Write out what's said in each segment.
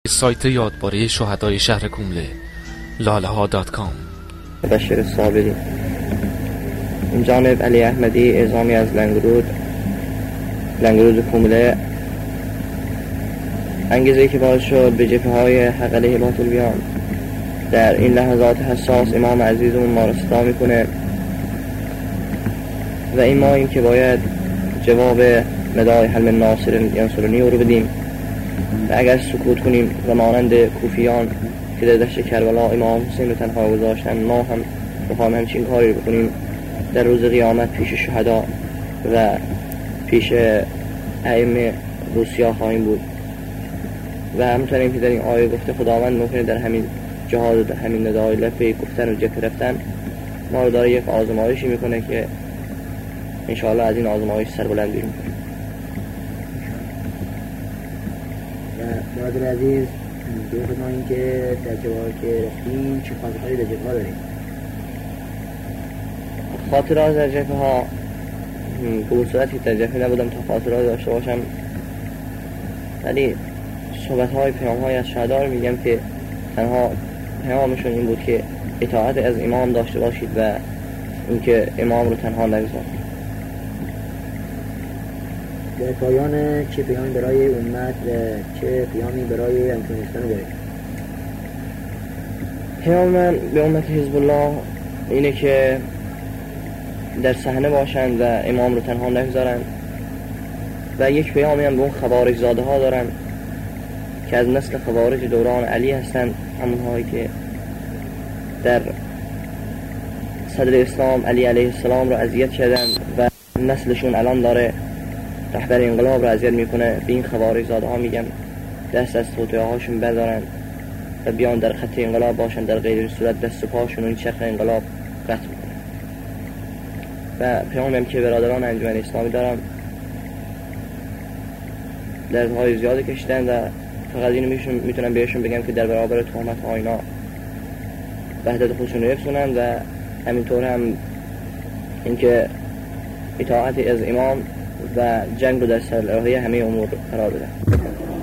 سایت یادباره شهدای شهر کومله lalehha.com. بشیر صابری. این جانب علی احمدی اعزامی از لنگرود کومله. انگیزه‌ای که باعث شد به جبهه‌های حق علیه باطل بیان در این لحظات حساس امام عزیزمون ما را صدا میکنه و این ماییم که باید جواب ندای حل من ناصر ینصرنی رو بدیم و اگر سکوت کنیم و مانند کوفیان که در دشت کربلا امام حسین رو تنها گذاشتن، ما هم بخوایم همچین کاری رو بکنیم در روز قیامت پیش شهدا و پیش ائمه روسیا خواهیم بود. و همچنین که در این آیه گفته خداوند ممکنه در همین جهاد و در همین ندای لپی گفتن و جبهه رفتن ما رو داره یک آزمایشی میکنه که انشاءالله از این آزمایش سربلند بیرون کنیم. و برادر عزیز بفرمایید که در جواب که رفتیم چه خاطرهایی در جبهه داریم؟ خاطرات در جبهه ها به اون صورتی در جبهه نبودم تا خاطرات داشته باشم، ولی صحبت های پیام های از شهدا رو میگم که تنها پیامشون این بود که اطاعت از امام داشته باشید و اینکه امام رو تنها نگذارید. در پایان چه پیامی برای امت و چه پیامی برای افغانستان دارید؟ پیام من به امت حزب الله اینه که در صحنه باشند و امام رو تنها نگذارند و یک پیامی هم به اون خوارج زاده ها دارن که از نسل خوارج دوران علی هستند، همونهایی که در صدر اسلام علی علیه السلام رو اذیت کردن و نسلشون الان داره رهبر انقلاب رو اذیت میکنه. به این خوارج زاده ها میگم دست از توطئه هاشون بردارن و بیان در خط انقلاب باشن، در غیر صورت دست و پاشون این چرخ انقلاب قطع میکنه. و پیامم که برادران انجمن اسلامی دارم دردهای زیادی کشیدن و فقط اینو میتونم بهشون بگم که در برابر تهمت ها اینا وحدت خودشون رو حفظ کنن و همینطور هم اینکه اطاعت از امام و جنگ رو در سرراهی همه امور قرار بدن.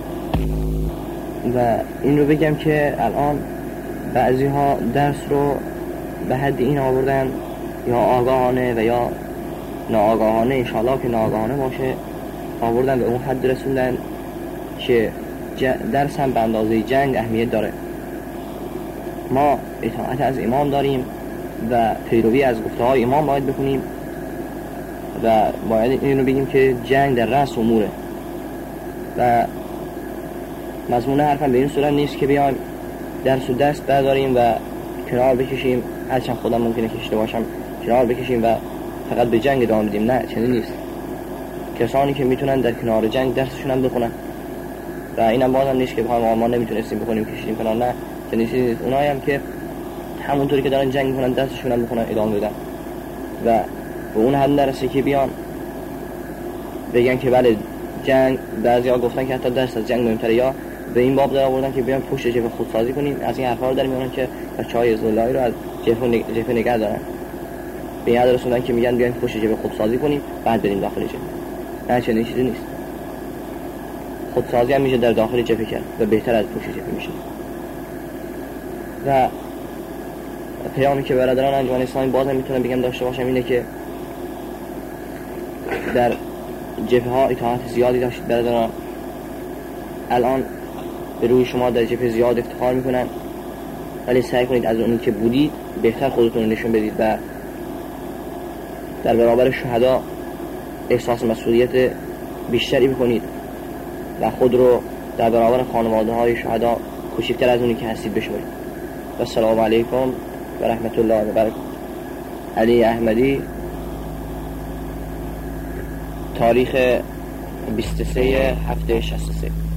و این رو بگم که الان بعضی ها درس رو به حد این آوردن یا آگاهانه و یا ناآگاهانه، انشاءالله که ناآگاهانه باشه، آوردن به اون حد رسوندن که درس هم به اندازه جنگ اهمیت داره. ما اطاعت از امام داریم و پیروی از گفته های امام باید بکنیم و باید اینو بگیم که جنگ در رأس اموره و مضمون حرفم به این صورت نیست که بیایم درس و دست برداریم و کنار بکشیم، هرچند خودم ممکنه کشیده باشم کنار بکشیم و فقط به جنگ ادامه بدیم. نه، چنین نیست. کسانی که میتونن در کنار جنگ درسشون هم بخونن و اینم بازم نیست که ما نمیتونستیم بخونیم کشیدیم کنار. نه، چنین نیست. اونایی هم که همونطوری که دارن جنگ میکنن درسشون هم بخونن ادامه بدن و به اون حد نرسه که بیان بگن که بله جنگ، بعضیا گفتن که حتی درس از جنگ مهمتره، یا به این باب در آوردن که بیان پشت جبهه خودسازی کنیم. از این حرفا رو در میارن که بچهای حزب الله رو از جبهه نگه دارن. به این حد رسوندن که میگن بیاین پشت جبهه خودسازی کنیم بعد بریم داخل جبهه. نه، چنین چیزی نیست. خودسازی هم میشه در داخل جبهه کرد و بهتر از پشت جبهه میشه. و پیامی که برادران انجمن اسلامی بازم میتونم بگم داشته باشم اینه که در جبهه ها اطاعت زیادی داشتید برادران. الان به روی شما در جبهه زیاد افتخار میکنن، ولی سعی کنید از اونی که بودید بهتر خودتون رو نشون بدید و در برابر شهدا احساس مسئولیت بیشتری بکنید و خود رو در برابر خانواده های شهدا کوچکتر از اونی که هستید بشمارید. و السلام علیکم و رحمت الله و برکاته. علی احمدی، تاریخ 23/7/63.